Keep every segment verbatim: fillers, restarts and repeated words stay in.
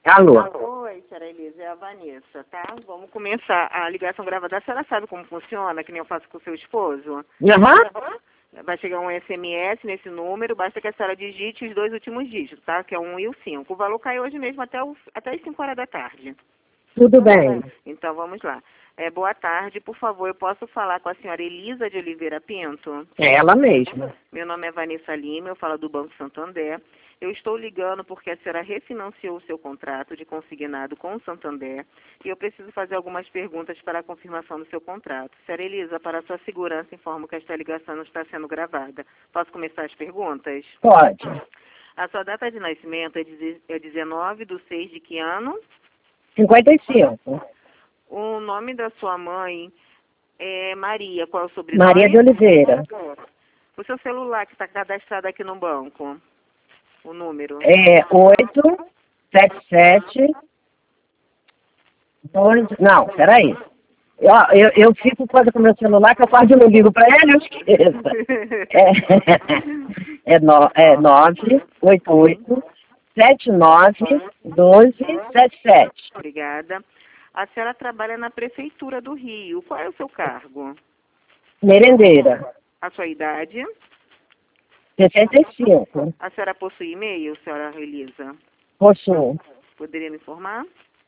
Alô? Oi, senhora Elisa, é a Vanessa, tá? Vamos começar a ligação gravada. A senhora sabe como funciona, que nem eu faço com o seu esposo? Aham. Vai chegar um S M S nesse número, basta que a senhora digite os dois últimos dígitos, tá? Que é o um e o cinco. O valor cai hoje mesmo até, o, até as cinco horas da tarde. Tudo bem. Então, vamos lá. É, boa tarde, por favor, eu posso falar com a senhora Elisa de Oliveira Pinto? É ela mesma. Meu nome é Vanessa Lima, eu falo do Banco Santander. Eu estou ligando porque a senhora refinanciou o seu contrato de consignado com o Santander e eu preciso fazer algumas perguntas para a confirmação do seu contrato. Senhora Elisa, para a sua segurança, informo que esta ligação não está sendo gravada. Posso começar as perguntas? Pode. A sua data de nascimento é deze- é dezenove de seis de que ano? cinquenta e cinco. O nome da sua mãe é Maria. Qual é o sobrenome? Maria de Oliveira. O seu celular que está cadastrado aqui no banco? O número? É oito sete sete dois. Não, peraí. Eu, eu, eu fico quase com o meu celular, que eu quase não ligo para ele, eu esqueço. É, é, no, é nove oito oito sete nove doze sete sete. Obrigada. A senhora trabalha na Prefeitura do Rio. Qual é o seu cargo? Merendeira. A sua idade? sessenta e cinco. A senhora possui e-mail, senhora Elisa? Possuo. Poderia me informar?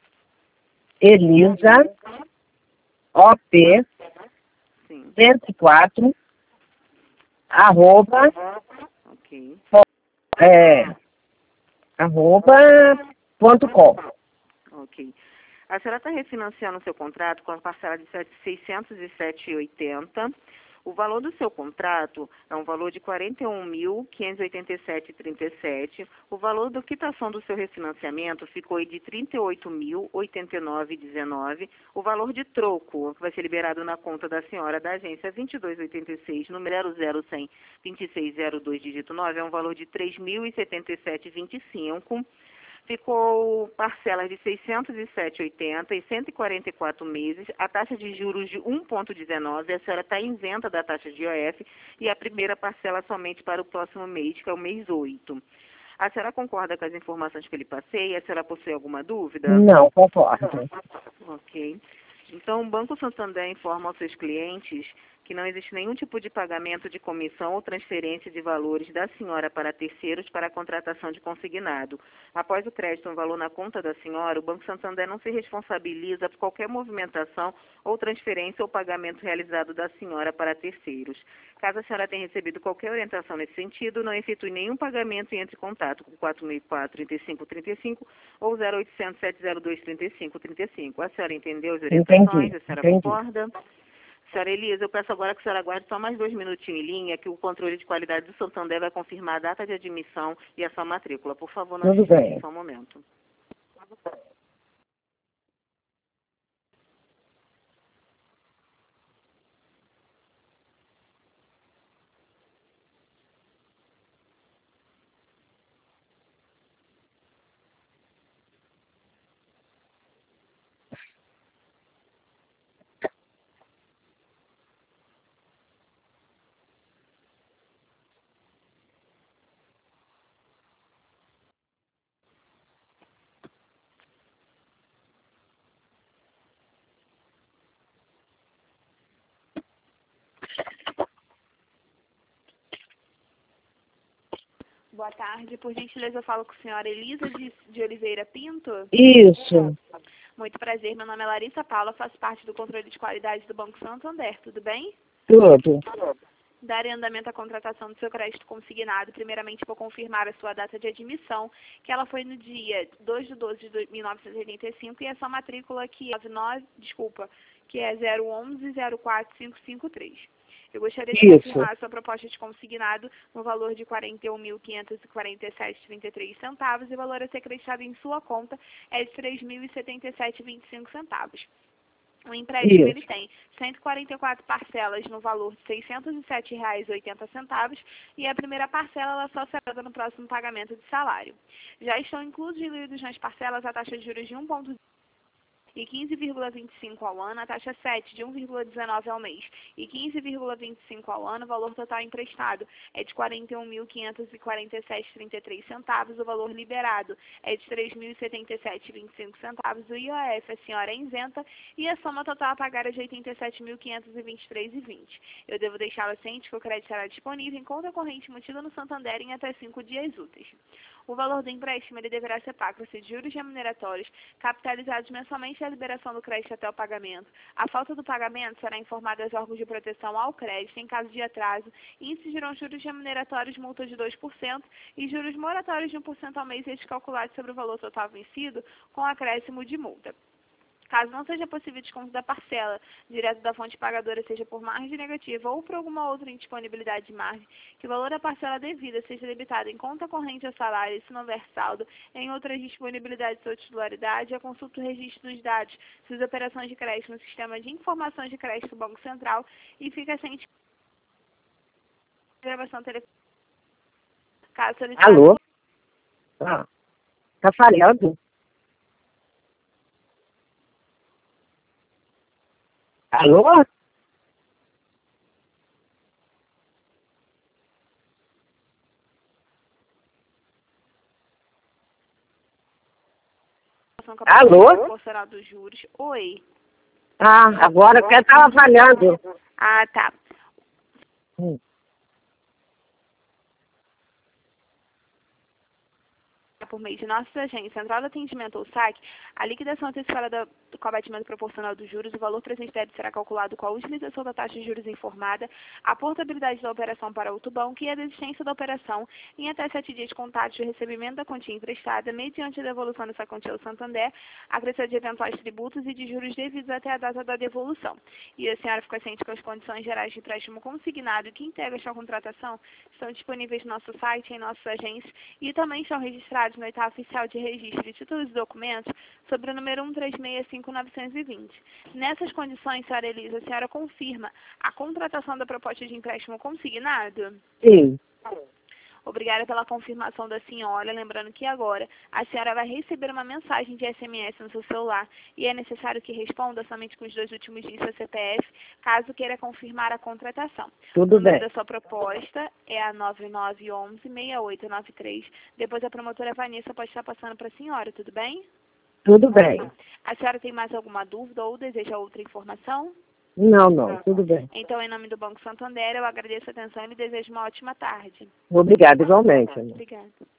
Elisa O P Sim. cento e quatro arroba Ok. é, arroba ponto com. Ok. A senhora está refinanciando o seu contrato com a parcela de seiscentos e sete reais e oitenta centavos. O valor do seu contrato é um valor de quarenta e um mil, quinhentos e oitenta e sete reais e trinta e sete centavos. O valor da quitação do seu refinanciamento ficou de trinta e oito mil, oitenta e nove reais e dezenove centavos. O valor de troco, que vai ser liberado na conta da senhora da agência vinte e dois oitenta e seis, número zero cem, vinte e seis zero dois, dígito nove, é um valor de três mil e setenta e sete reais e vinte e cinco centavos. Ficou parcelas de seiscentos e sete reais e oitenta centavos e cento e quarenta e quatro meses, a taxa de juros de um vírgula dezenove, a senhora está isenta da taxa de I O F e a primeira parcela somente para o próximo mês, que é o mês oito. A senhora concorda com as informações que eu lhe passei? A senhora possui alguma dúvida? Não, concordo. Ok. Então, o Banco Santander informa aos seus clientes que não existe nenhum tipo de pagamento de comissão ou transferência de valores da senhora para terceiros para a contratação de consignado. Após o crédito um valor na conta da senhora, o Banco Santander não se responsabiliza por qualquer movimentação ou transferência ou pagamento realizado da senhora para terceiros. Caso a senhora tenha recebido qualquer orientação nesse sentido, não efetue nenhum pagamento e entre em contato com quatro mil e quatro, trinta e cinco trinta e cinco ou zero oitocentos, sete zero dois, trinta e cinco trinta e cinco. A senhora entendeu as orientações? Entendi, A senhora entendi. concorda? Senhora Elisa, eu peço agora que a senhora aguarde só mais dois minutinhos em linha, que o controle de qualidade do Santander vai confirmar a data de admissão e a sua matrícula. Por favor, não Tudo desligue, bem. só um momento. Boa tarde. Por gentileza, eu falo com a senhora Elisa de, de Oliveira Pinto. Isso. Muito prazer. Meu nome é Larissa Paula, faço parte do controle de qualidade do Banco Santander. Tudo bem? Tudo. Darei andamento à contratação do seu crédito consignado. Primeiramente, vou confirmar a sua data de admissão, que ela foi no dia dois de doze de mil novecentos e oitenta e cinco, e a sua matrícula que é nove, desculpa, que é zero onze zero quatro cinco cinco três. Eu gostaria de Isso. confirmar a sua proposta de consignado no valor de quarenta e um mil, quinhentos e quarenta e sete reais e trinta e três centavos, e o valor a ser acreditado em sua conta é de três mil e setenta e sete reais e vinte e cinco centavos. O empréstimo Isso. ele tem cento e quarenta e quatro parcelas no valor de seiscentos e sete reais e oitenta centavos, e a primeira parcela ela só será no próximo pagamento de salário. Já estão incluídos nas parcelas a taxa de juros de um vírgula e quinze vírgula vinte e cinco ao ano, a taxa sete de um vírgula dezenove ao mês e quinze vírgula vinte e cinco ao ano, o valor total emprestado é de quarenta e um mil quinhentos e quarenta e sete vírgula trinta e três centavos, o valor liberado é de três mil e setenta e sete vírgula vinte e cinco centavos, o I O F a senhora é isenta e a soma total a pagar é de oitenta e sete mil quinhentos e vinte e três reais e vinte centavos. Eu devo deixá-la ciente que o crédito será disponível em conta corrente mantida no Santander em até cinco dias úteis. O valor do empréstimo ele deverá ser pago por juros remuneratórios, capitalizados mensalmente à liberação do crédito até o pagamento. A falta do pagamento será informada aos órgãos de proteção ao crédito em caso de atraso e incidirão juros remuneratórios, multa de dois por cento e juros moratórios de um por cento ao mês calculados sobre o valor total vencido com acréscimo de multa. Caso não seja possível desconto da parcela direto da fonte pagadora, seja por margem negativa ou por alguma outra indisponibilidade de margem, que o valor da parcela devida seja debitado em conta corrente ao salário e se não houver saldo em outras disponibilidades ou titularidade, a consulta o registro dos dados das operações de crédito no sistema de informações de crédito do Banco Central e fica sem gravação telefônica. Caso solicitado... Alô? Ah, tá falhando? Alô? Alô? Proporcional dos juros. Oi. Ah, agora que estava falhando. Ah, tá. Hum. Por meio de nossa agência Central de Atendimento ou S A C, a liquidação antecipada do, do abatimento proporcional dos juros, o valor presente deve será calculado com a utilização da taxa de juros informada, a portabilidade da operação para outro banco e a desistência da operação em até sete dias contados do recebimento da quantia emprestada, mediante a devolução dessa quantia ao Santander, acrescido de eventuais tributos e de juros devidos até a data da devolução. E a senhora fica ciente que as condições gerais de empréstimo consignado que integra esta contratação estão disponíveis no nosso site, em nossa agência, e também estão registrados no oitavo oficial de registro de títulos e documentos sobre o número um três seis cinco nove dois zero. Nessas condições, senhora Elisa, a senhora confirma a contratação da proposta de empréstimo consignado? Sim. Obrigada pela confirmação da senhora. Lembrando que agora a senhora vai receber uma mensagem de S M S no seu celular e é necessário que responda somente com os dois últimos dígitos do C P F, caso queira confirmar a contratação. Tudo o número bem. da sua proposta é a nove nove um um, seis oito nove três. Depois a promotora Vanessa pode estar passando para a senhora, tudo bem? Tudo bem. A senhora tem mais alguma dúvida ou deseja outra informação? Não, não, tudo bem. Então, em nome do Banco Santander, eu agradeço a atenção e lhe desejo uma ótima tarde. Obrigada, igualmente. Obrigada.